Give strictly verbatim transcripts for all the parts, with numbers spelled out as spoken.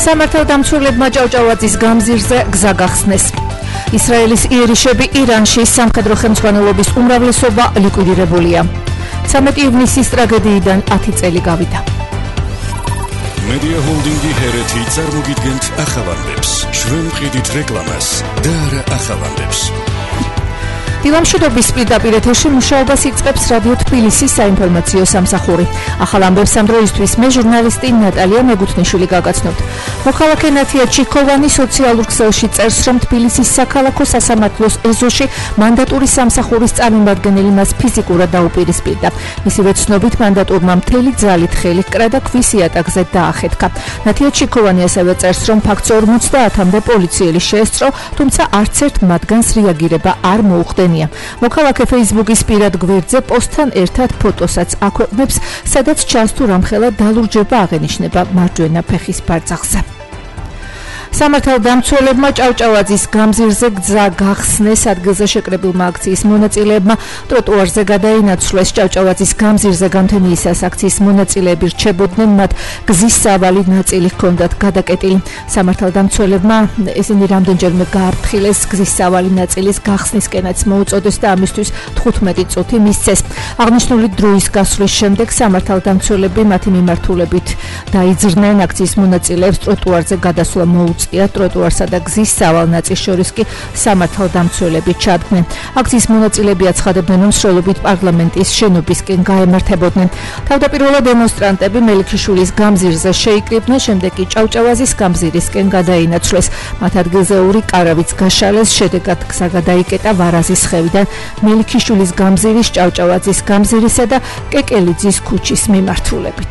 სამართალდამცველებმა ჭავჭავაძის გამზირზე გზა გახსნეს. ისრაელის იერიშები ირანში სამხედრო ხელმძღვანელობის უმრავლესობა ლიკვიდირებულია. ცამეტი ივნისის ტრაგედიიდან ათი წელი გავიდა. Media Holdingi Hereti წარმოგიდგენთ ახალამდებს. ჩვენ ვყიდით რეკლამას და არა ახალამდებს. დილამშვიდობის პირდაპირ ეთერში მუშაობას იწყებს რადიო თბილისის საინფორმაციო სამსახური. ახალ ამბებს ამ დროისთვის მე ჟურნალისტი ნატალია მეგუთნიშვილი გაგაცნობთ. მოქალაქე ნათია ჩიქოვანი სოციალურ ქსელში წერს, რომ თბილისის საქალაქო სასამართლოს ეზოში მანდატური სამსახურის წარმომადგენელი მას ფიზიკურად დაუპირისპირდა. მისივე ცნობით მანდატურმა მთელი ძალით ხელი ჰკრა და ქვის იატაკზე დაახეთქა. ნათია ჩიქოვანი ასევე წერს, რომ ფაქტს ორმოცდაათამდე პოლიციელი შეესწრო, თუმცა არც ერთ მათგანს რეაგირება არ მოუხდენია. მოქალაქე Facebook-ის პირად გვერდზე პოსტთან ერთად ფოტოსაც აქვეყნებს, სადაც ჩანს თუ რამხელა დალურჯება აღენიშნება მარჯვენა ფეხის ბარძახზე. სამართალდამცველებმა ჭავჭავაძის გამზირზე გზა გახსნეს. ადგილზე შეკრებილმა აქციის მონაწილეებმა ტროტუარზე გადაინაცვლეს. ჭავჭავაძის გამზირზე გამთენიისას აქციის მონაწილეები რჩებოდნენ, მათ გზის სავალი ნაწილი ჰქონდათ გადაკეტილი. სამართალდამცველებმა ესენი რამდენჯერმე გააფრთხილეს, გზის სავალი ნაწილის გახსნისკენაც მოუწოდეს და ამისთვის თხუთმეტი წუთი მისცეს. აღნიშნული დროის გასვლის შემდეგ სამართალდამცველები მათი მიმართულებით დაიძრნენ აქციის მონაწილეებს ტროტუარზე გადასვლა მოუწოდეს. ტროტუარსა და გზის სავალ ნაწილს შორის კი სამართალდამცველები ჩადგნენ. აქციის მონაწილეები აცხადებდნენ, რომ სროლობით პარლამენტის შენობისკენ გაემართებოდნენ. თავდაპირველად დემონსტრანტები მელიქიშვილის გამზირზე შეიკრიბნენ, შემდეგ კი ჭავჭავაძის გამზირისკენ გადაინაცვლეს. მათ ადგილზე ორი კარავიც გაშალეს, შედეგად გზა გადაიკეტა ვარაზის ხევიდან მელიქიშვილის გამზირის, ჭავჭავაძის გამზირისა და კეკელიძის ქუჩის მიმართულებით.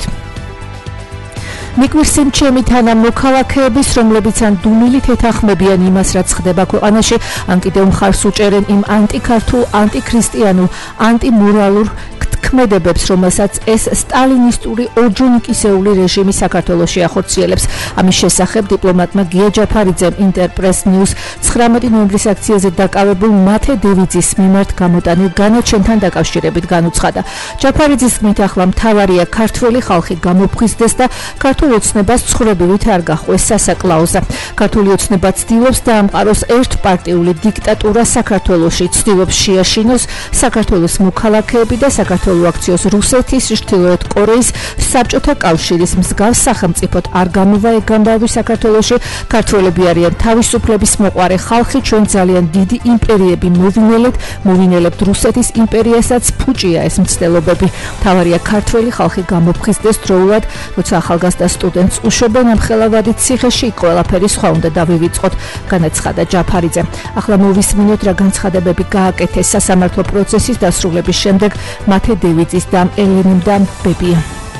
მიგვირსიმ ჩემი თანა მოქალაქეების, რომლებიც ან დუმილით ეთანხმებიან იმას, რაც ხდება ქვეყანაში, ან კიდევ მხარს უჭერენ იმ ანტიქართულ, ანტიქრისტიანულ, ანტიმორალურ ქმედებებს, რომელსაც ეს სტალინისტური ორჯონიკისეული რეჟიმი საქართველოში ახორციელებს. ამის შესახებ დიპლომატმა გია ჯაფარიძემ ინტერპრეს ნიუს ცხრამეტი ნოემბრის აქციაზე დაკავებულ მათე დევიძის მიმართ გამოტანილ განაჩენთან დაკავშირებით განუცხადა. ჯაფარიძის თქმით, ახლა მთავარია ქართველი ხალხი გამოფხიზდეს და ქართულ ოცნებას ცხრებივით არ გახვეს სასაკლაოზე. ქართული ოცნება ცდილობს დაამყაროს ერთპარტიული დიქტატურა საქართველოში, ცდილობს შეაშინოს საქართველოს მოქალაქეები და საქართველოს აქციოს რუსეთის, ჩრდილოეთ კორეის, საბჭოთა კავშირის მსგავს სახელმწიფოდ არ გამოვა ეგამბავი საქართველოში. ქართველები არიან თავისუფლების მოყვარე ხალხი, ჩვენ ძალიან დიდი იმპერიები მოვინელეთ, მოვინელებთ რუსეთის იმპერიასაც, ფუჭია ეს მცდელობები. მთავარია ქართველი ხალხი გამოფხიზდეს დროულად, როცა ახალგაზრდა სტუდენტს უშვებენ ამ ხელავადით ციხეში, ყველაფერი სხვა უნდა დავივიწყოთ, განაცხადა ჯაფარიძე. ახლა მოვისმინოთ, რა განცხადებები გააკეთეს სასამართლო პროცესის დასრულების შემდეგ მათე დევიძის და ელენემ და ბებია.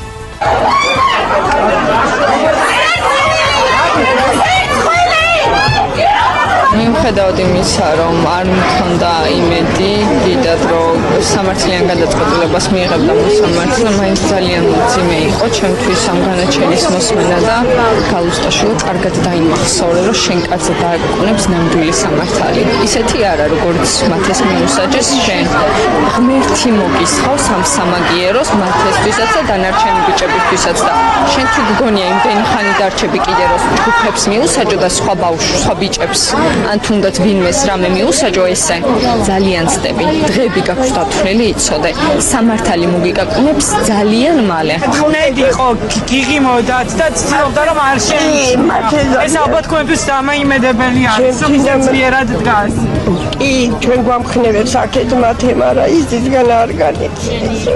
მიუხედავად იმისა, რომ არ მქონდა იმედი, დიდად რომ სამართლიან გადაწყვეტილებას მიიღებდა მოსამართლე, მაინც ძალიან მძიმე იყო ჩემთვის ამ განაჩენის მოსმენა და გალუსტაშვილი კარგად დაიმახსოვრე, რომ შენ კაცზე დააკონებს ნამდვილი სამართალი. ისეთი არა, როგორც მათეს მიუსაჯეს შენ. ღმერთი მოგისხავს ამ სამაგიეროს მათესთვისაც და დანარჩენი ბიჭებისთვისაც და შენ თუ გგონია იმდენი ხანი დარჩები კიდე რომ ჯგუფებს მიუსაჯო და სხვა ბავშვს, სხვა ბიჭებს ან თუნდაც ვინმეს რამე მიუსაჯო ესე ძალიან ცდები. დღეები გაქვს დათვლილი, იცოდე. სამართალი მოგიკაკუნებს ძალიან მალე. ხუნედი იყო გიგი მოდათ და ცდილობდა რომ არ შეიმჩნია. ეს ალბათ თქვენთვის დამაიმედებელი არის, რომ ისე ძლიერად დგას. კი, ჩვენ გვამხნევებს აქეთ მათემა რა ისისგან არ განიცდის.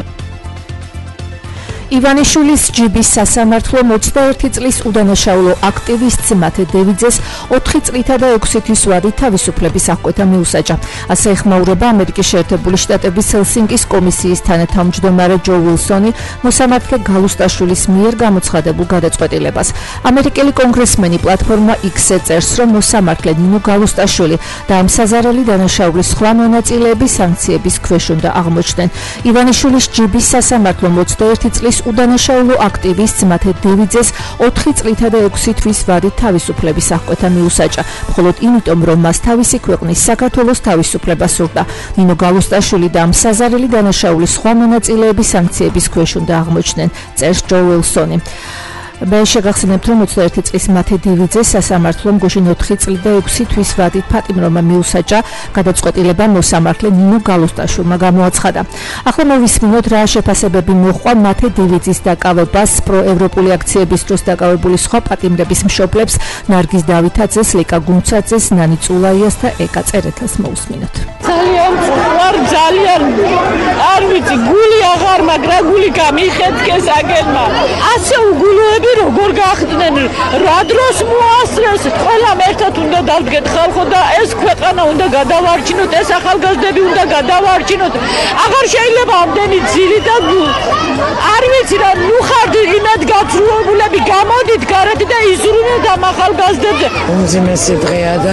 ივანიშვილის ჯიბის სასამართლო ოცდაერთი წლის უდანაშაულო აქტივისტს მათე დევიძეს ოთხი წლითა და ექვსი თვის ვადით თავისუფლების აღკვეთა მიუსაჯა. ასე ეხმაურება ამერიკის შეერთებული შტატების ჰელსინკის კომისიის თანათავმჯდომარე ჯო უილსონი მოსამართლე გალუსტაშვილის მიერ გამოცხადებულ გადაწყვეტილებას. ამერიკელი კონგრესმენი პლატფორმა X-ზე წერს, რომ მოსამართლე ნინო გალუსტაშვილი და ამ საზარელი დანაშაულის სხვა მონაწილეები სანქციების ქვეშ უნდა აღმოჩნდნენ. ივანიშვილის ჯიბის სასამართლომ ოცდაერთი წლის უდანაშაულო აქტივისტს მათე დევიძეს ოთხი წლითა და ექვსი თვის ვადით თავისუფლების აღკვეთა მიუსაჯა, მხოლოდ იმიტომ, რომ მას თავისი ქვეყნის საქართველოს თავისუფლება სურდა. ნინო გალუსტაშვილი და ამ საზარელი დანაშაულის სხვა მონაწილეები სანქციების ქვეშ უნდა აღმოჩნდნენ, წერს ჯო უილსონი. მე შეგახსენებთ, რომ ოცდაერთი წლის მათე დივიძე სასამართლომ გუშინ ოთხი წლით და ექვსი თვის ვადით პატიმრობა მიუსაჯა, გადაწყვეტილება მოსამართლე ნინო გალუსტაშვილმა გამოაცხადა. ახლა მოვისმინოთ, რა შეფასებები მოჰყვა მათე დივიძის დაკავებას პროევროპული აქციების დროს დაკავებული სხვა პატიმრების მშობლებს ნარგიზ დავითაძეს, ლიკა გუნცაძეს, ნანი წულაიას და ეკა წერეთელს მოусმინოთ. ძალიან ვარ ძალიან არ ვიცი გული აღარ მაგრა გული გამიხეთკეს აგენმა ასე უგულოები როგორ გახდნენ რა დროს მოასწრეს ყველამ ერთად უნდა დავდგეთ ხალხო და ეს ქვეყანა უნდა გადავარჩინოთ ეს ახალგაზრდები უნდა გადავარჩინოთ აღარ შეიძლება ამდენი ძილი და არ ვიცი რა ნუ ხართ იმედ გაცრუებულები გამოდით გარეთ და იზრუნოთ ამ ახალგაზრდებზე უმძიმესი დღეა და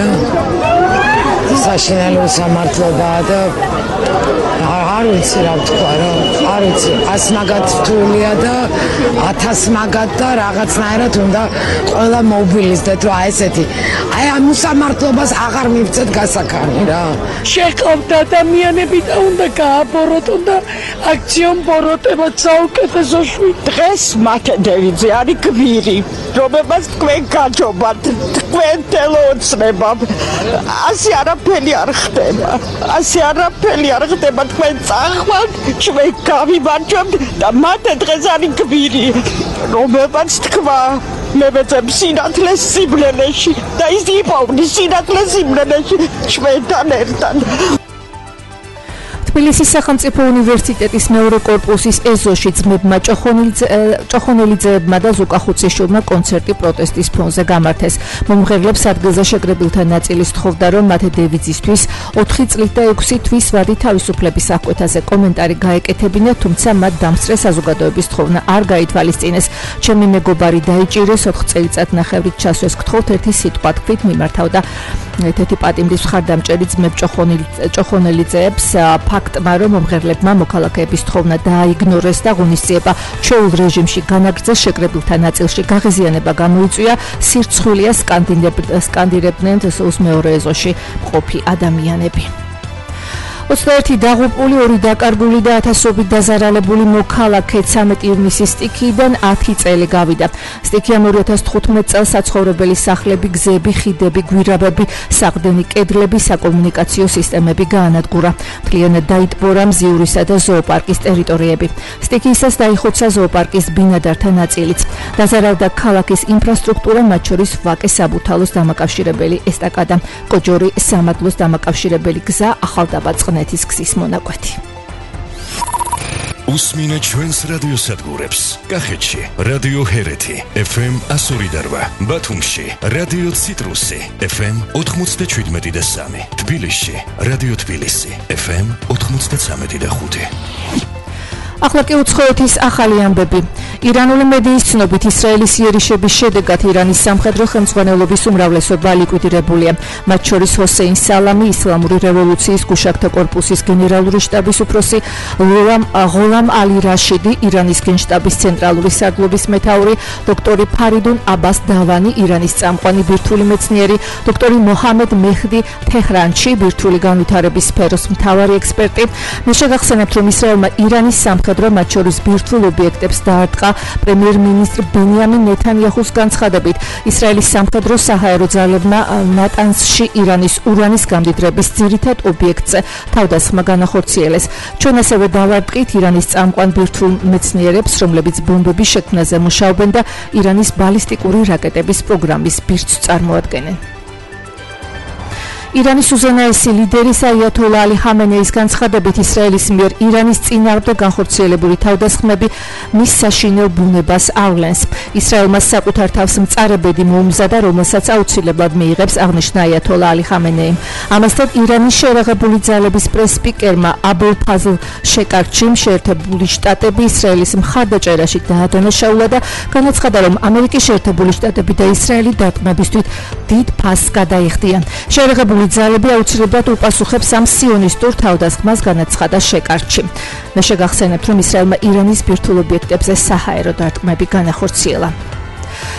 საშინაო სამართლობაა და არ ვიცი რა ვთქვა რა არ ვიცი ას მაგათ რთულია და ათას მაგათ და რაღაცნაირად უნდა ყველა მობილიზდეთ რომ აი ესეთი აი ამ სამართლობას აღარ მივწეთ გასაქანი რა შეყავთ ადამიანები და უნდა გააბოროტო და აქციონ ბოროტება საუკეთესო შვიდ დღეს მათე დევიძე არის გვირი რომებას თქვენ გაჯობათ თქვენ თელოცნება ასე არაფერი არ ხდება ასე არაფერი არ ხდება თქვენ წახვალთ ჩვენ გავიმარჯვებთ და მათე დღეს არის გვირი რომებას თქვა მე ვეცებ სინათლეს სიბნელეში და ის იპოვნის სინათლეს სიბნელეში ჩვენთან ერთად თბილისის სახელმწიფო უნივერსიტეტის მეორე კორპუსის ეზოში ძმებმა ჭოხონელიძეებმა და ზუკა ხუციშვილმა კონცერტი პროტესტის ფონზე გამართეს. მომღერლებს ადგილზე შეკრებილთა ნაწილი სთხოვდა, რომ მათე დევიძისთვის ოთხი წლით და ექვსი თვის ვადი თავისუფლების აღკვეთაზე კომენტარი გაეკეთებინათ, თუმცა მათ დამსწრე საზოგადოების თხოვნა არ გაითვალისწინეს. ჩემი მეგობარი დაიჭირეს, ოთხ წელიწად ნახევრით ჩასვეს გთხოვთ ერთი სიტყვა თქვით მიმართავდა ერთ-ერთი პატიმრის მხარდამჭერი ძმებ ჭოხონელიძეებს ფაქტმა, რომ მომღერლებმა მოქალაქეების თხოვნა დააიგნორეს და ღონისძიება ჩვეულ რეჟიმში განაგრძეს, შეკრებილთა ნაწილში გაღიზიანება გამოიწვია, სირცხვილია სკანდირებდნენ თესოუს მეორე ეზოში მყოფი ადამიანები. ოცდაერთი დაღუპული, ორი დაკარგული და ათასობით დაზარალებული მოქალაქე ცამეტი ივნისის სტიქიიდან ათი წელი გავიდა. სტიქიამ ორი ათას თხუთმეტ წელს საცხოვრებელი სახლები, გზები, ხიდები, გვირაბები, საყრდენი კედლები, საკომუნიკაციო სისტემები გაანადგურა. მთლიანად დაიტბორა მზიურისა და ზოოპარკის ტერიტორიები. სტიქიისას დაიხოცა ზოოპარკის ბინადართა ნაწილიც. დაზარალდა ქალაქის ინფრასტრუქტურა, მათ შორის ვაკე საბურთალოს დამაკავშირებელი ესტაკადა, კოჯორი სამადლოს დამაკავშირებელი გზა, ახალდაბა ნეთის გზის მონაკვეთი. უსმინე ჩვენს რადიოსადგურებს. კახეთში რადიო ჰერეთი ეფ ემ ათას ორი და რვა, ბათუმში რადიო ციტრუსი ეფ ემ ოთხმოცდაშვიდმეტი და სამი, თბილისში რადიო თბილისი ეფ ემ ოთხმოცდაცამეტი და ხუთი. ახლა კი უცხოეთის ახალი ამბები. ირანული მედიის ცნობით ისრაელის იერიშების შედეგად ირანის სამხედრო ხელმძღვანელობის უმრავლესობა ლიკვიდირებულია. მათ შორის ჰოსეინ სალამი, ისლამური რევოლუციის გუშაგთა კორპუსის გენერალური შტაბის უფროსი, ღოლამ ალი რაშიდი, ირანის გენშტაბის ცენტრალური სარდლობის მეთაური, დოქტორი ფარიდუნ აბას დავანი, ირანის წამყვანი ბირთვული მეცნიერი, დოქტორი მოჰამედ მეჰდი თეჰრანში, ბირთვული განვითარების სფეროს მთავარი ექსპერტი. მე შეგახსენებთ, რომ ისრაელმა ირანის სამხედრო, მათ შორის ბირთვულ ობიექტებს დაარტყა პრემიერ-მინისტრ ბენიამინ ნეთანიაჰუს განცხადებით. ისრაელის სამხედრო საჰაერო ძალებმა ნატანზში ირანის ურანის გამდიდრების ძირითად ობიექტზე თავდასხმა განახორციელეს. ჩვენ ასევე დავარტყით ირანის წამყვან ბირთვულ მეცნიერებს, რომლებიც ბომბების შექმნაზე მუშაობენ და ირანის ბალისტიკური რაკეტების პროგრამის ბირთვს წარმოადგენენ. ირანის უზენაესი ლიდერის აიათოლა ალი ხამენეის განცხადებით ისრაელის მიერ ირანის წინააღმდეგ განხორციელებული თავდასხმები მის საშინელ ბუნებას ავლენს. ისრაელმა საკუთარ თავს მწარებედი მოუმზადა, რომელსაც აუცილებლად მიიღებს, აღნიშნა აიათოლა ალი ხამენეიმ. ამასთან ირანის შეერაღებული ძალების პრესპიკერმა აბულ ფაზლ შეკარჩიმ შეერთებული შტატები ისრაელის მხარდაჭერაში დაადანაშაულა და განაცხადა, რომ ამერიკის შეერთებული შტატები და ისრაელი დარტყმებისთვის დიდ ფასს გადაიხდიან. შეერაღებული ძალები აუცილებლად უპასუხებს ამ სიონისტურ თავდასხმას, განაცხადა შეკარჩი. მე შეგახსენებთ, რომ ისრაელმა ირანის ბირთვულ ობიექტებზე საჰაერო დარტყმები განახორციელა.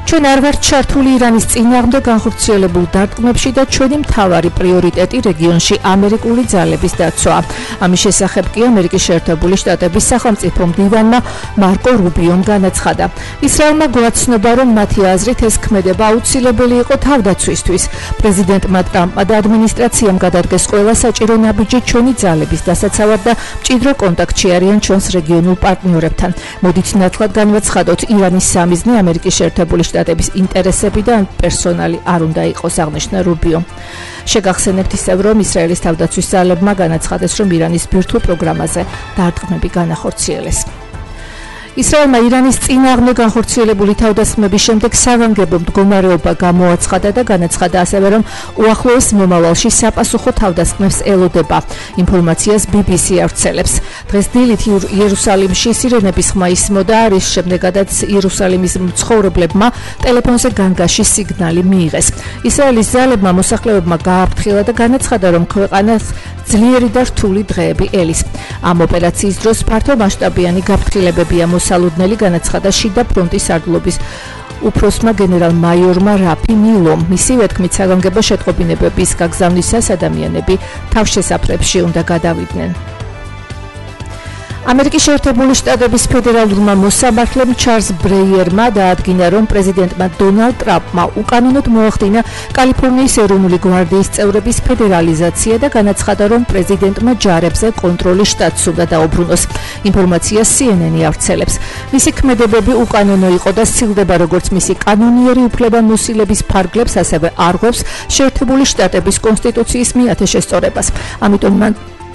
ჩვენ არ ვართ ჩართული ირანის წინააღმდეგ განხორციელებულ დარტყმებში და ჩვენი მთავარი პრიორიტეტი რეგიონში ამერიკული ძალების დაცვაა. ამის შესახებ კი ამერიკის შეერთებული შტატების სახელმწიფო მდივანმა მარკო რუბიომ განაცხადა. ისრაელმა გვაცნობა, რომ მათი აზრით ეს ქმედება აუცილებელი იყო თავდაცვისთვის. პრეზიდენტმა ტრამპმა და ადმინისტრაციამ გადადგეს ყველა საჭირო ნაბიჯი ჩვენი ძალების დასაცავად და მჭიდრო კონტაქტში არიან ჩვენს რეგიონულ პარტნიორებთან. მოდით ნათლად განვაცხადოთ, ირანის სამიზნე ამერიკის შეერთებული შტატების ინტერესები და პერსონალი არ უნდა იყოს, აღნიშნა რუბიო. შეგახსენებთ ისევ, რომ ისრაელის თავდაცვის ძალებმა განაცხადეს, რომ ირანის ბირთვულ პროგრამაზე დარტყმები განახორციელეს. ისრაელმა ირანის წინააღმდეგ განხორციელებული თავდასხმების შემდეგ სავანგებო მდგომარეობა გამოაცხადა და განაცხადა ასევე, რომ უახლოეს მომავალში sapasukho თავდასხმებს ელოდება. ინფორმაციას ბი ბი სი ავრცელებს. დღეს დილით იერუსალიმში სირენების ხმა ისმოდა, რის შემდეგაც იერუსალიმის მცხოვრებლებმა ტელეფონზე განგაში სიგნალი მიიღეს. ისრაელის ძალებმა მოსახლეობმა გააფრთხილა და განაცხადა, რომ ქვეყანას ძლიერი და რთული დღეები ელის. ამ ოპერაციის დროს ფართო მასშტაბიანი გაფრთხილებებია მოსალოდნელი, განაცხადა შიდა ფრონტის სარდლობის უფროსმა გენერალ-მაიორმა რაფი მილომ. მისივე თქმით, საგანგებო შეტყობინებების გაგზავნისას ადამიანები თავშესაფრებში უნდა გადავიდნენ. ამერიკის შეერთებული შტატების ფედერალურმა მოსამართლემ ჩარლზ ბრეიერმა დაადგინა, რომ პრეზიდენტმა დონალდ ტრამპმა უკანონოდ მოახდინა კალიფორნიის ეროვნული გვარდიის წევრების ფედერალიზაცია და განაცხადა, რომ პრეზიდენტმა ჯარებზე კონტროლი შტატს უნდა დაუბრუნოს. ინფორმაციას სი ენ ენი ავრცელებს. მისი ქმედებები უკანონო იყო და სცილდება როგორც მისი კანონიერი უფლებამოსილების ფარგლებს, ასევე არღვევს შეერთებული შტატების კონსტიტუციის მეათე შესწორებას. ამიტომ მან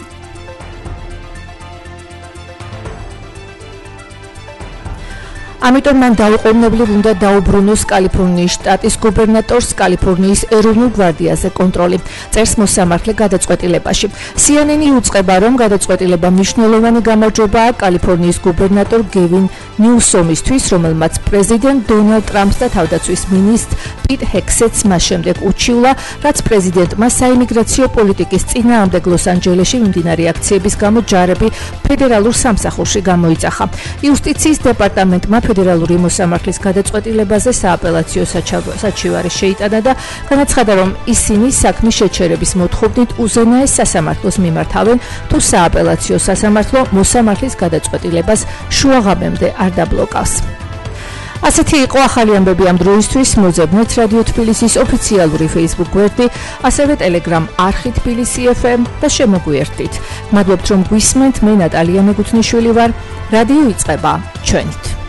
ამიტომ მან დაუყოვნებლივ უნდა დაუბრუნოს კალიფორნიის შტატის გუბერნატორს კალიფორნიის ეროვნულ გვარდიაზე კონტროლი. წერს მოსამართლე გადაწყვეტილებაში. სი ენ ენი უწყება, რომ გადაწყვეტილება მნიშვნელოვანი გამარჯვებაა კალიფორნიის გუბერნატორ გევინ ნიუსომისთვის, რომელმაც პრეზიდენტ დონალდ ტრამპს და თავდაცვის მინისტრ პიტ ჰექსეტს მას შემდეგ უჩივლა, რაც პრეზიდენტმა საიმიგრაციო პოლიტიკის წინააღმდეგ ლოს-ანჯელესში მიმდინარე აქციების გამო ჯარები ფედერალურ სამსახურში გამოიძახა. იუსტიციის დეპარტამენტმა ფედერალური მოსამართლის გადაწყვეტილებაზე სააპელაციო საჩივარი შეიტანა და განაცხადა, რომ ისინი საქმის შეჩერების მოთხოვნით უზენაეს სასამართლოს მიმართავენ, თუ სააპელაციო სასამართლო მოსამართლის გადაწყვეტილებას შუაღამემდე არ დაბლოკავს. ასეთი იყო ახალი ამბები ამ დროისთვის. მოძებნეთ რადიო თბილისის ოფიციალური Facebook გვერდი, ასევე Telegram არხი თბილისი ეფ ემ და შემოგვიერთდით. მადლობთ, რომ გვისმენთ. მე ნატალია მეგუთნიშვილი ვარ. რადიო იწყება ჩვენით.